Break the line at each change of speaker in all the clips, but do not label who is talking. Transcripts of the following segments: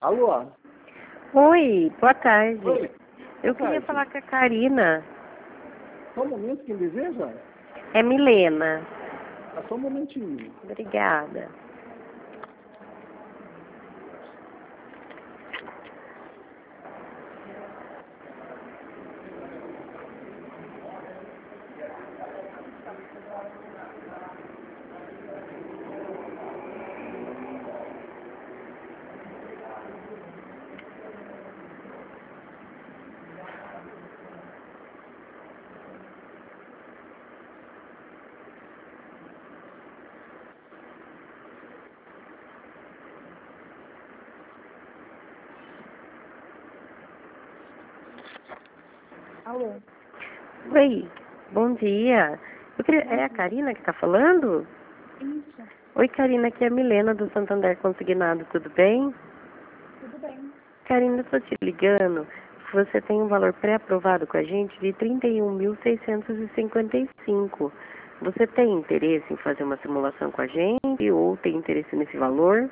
Alô?
Oi, boa tarde.
Oi.
Eu
Boa
queria
tarde.
falar com a Karina.
Só um momento, quem deseja?
É Milena.
Só um momentinho.
Obrigada.
Alô?
Oi, bom dia. É a Karina que está falando?
Isso,
Oi, Karina, aqui é a Milena do Santander Consignado, tudo bem?
tudo bem.
Karina, eu estou te ligando. Você tem um valor pré-aprovado com a gente de 31.655. Você tem interesse em fazer uma simulação com a gente ou tem interesse nesse valor?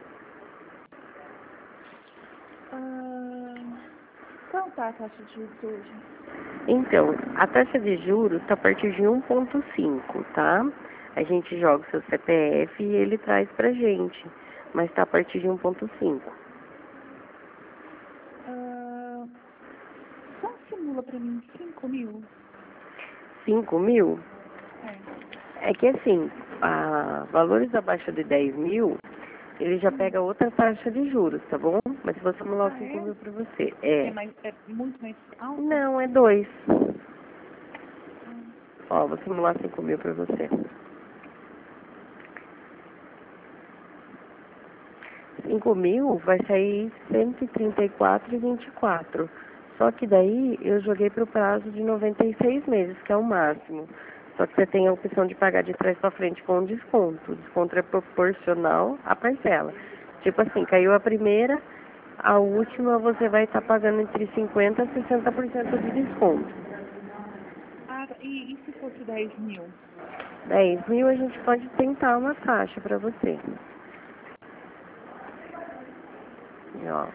Qual tá a taxa de juros hoje?
Então, a taxa de juros está a partir de 1,5, tá? A gente joga o seu CPF e ele traz pra gente, mas está a partir de 1,5.
Só simula pra mim 5.000.
5.000?
É.
É que assim, valores abaixo de 10 mil, ele já pega outra taxa de juros, tá bom? Mas eu vou simular os 5 mil pra você.
É muito mais alto?
Não, é 2. Ó, vou simular 5 mil pra você. 5 mil vai sair 134,24. Só que daí eu joguei para o prazo de 96 meses, que é o máximo. Só que você tem a opção de pagar de trás para frente com desconto. O desconto é proporcional à parcela. Tipo assim, caiu a primeira, a última você vai estar pagando entre 50% a 60% de desconto.
E se fosse 10.000?
10 mil a gente pode tentar uma taxa para você. E, ó.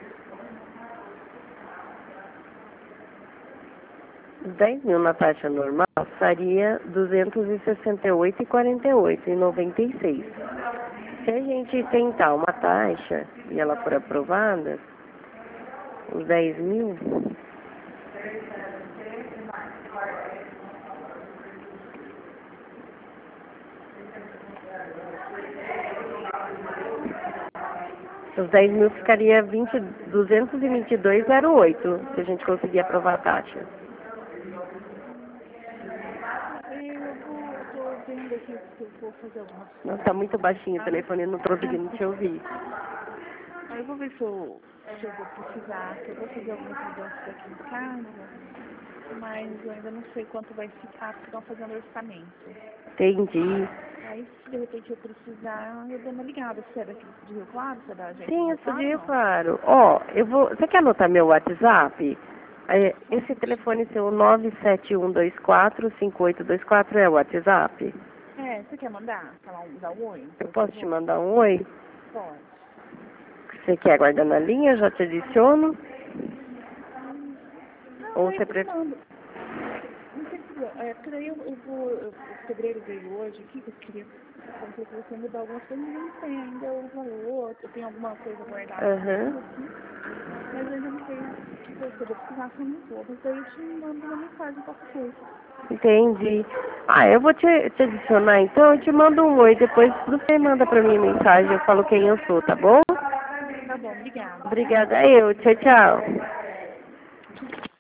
10 mil na taxa normal seria 268,48 e 96. Se a gente tentar uma taxa e ela for aprovada, os 10 mil, os 10 mil ficaria 222,08 se a gente conseguir aprovar a taxa.
Eu tô vendo aqui se eu for fazer algumas coisas.
Nossa, tá muito baixinho o telefone, eu não tô conseguindo te ouvir.
Aí eu vou ver se eu vou precisar, se eu vou fazer algumas mudanças aqui em casa, mas eu ainda não sei quanto vai ficar, porque estão fazendo orçamento.
Entendi.
Aí, se de repente eu precisar, eu dou uma ligada. Você é daqui de Rio Claro? Você é da agência de
Sim,
Rio
eu sou
Claro
de
ou
Rio
não?
Claro. Ó, você quer anotar meu WhatsApp? Esse telefone seu 971245824 é o WhatsApp?
É, você quer mandar? Dar um oi?
Eu
Por
posso te
favor?
mandar um oi?
Pode.
Você quer aguardar na linha? Eu já te adiciono?
Não,
Ou
aí
você
você
prefere...
manda. Não tem problema. Porque daí o pedreiro veio hoje aqui, que eu queria fazer com você mudar algumas coisas, mas eu não sei ainda o valor. Eu tenho alguma coisa guardada
Aham.
aqui, mas eu ainda não sei se você vai precisar, se eu não vou. Mas daí eu te mando uma mensagem, qualquer coisa.
Entendi. Eu vou te adicionar então, eu te mando um oi, depois você manda pra mim mensagem, eu falo quem eu sou, tá bom?
Tá bom, obrigada, tá?
Obrigada eu, tchau, tchau.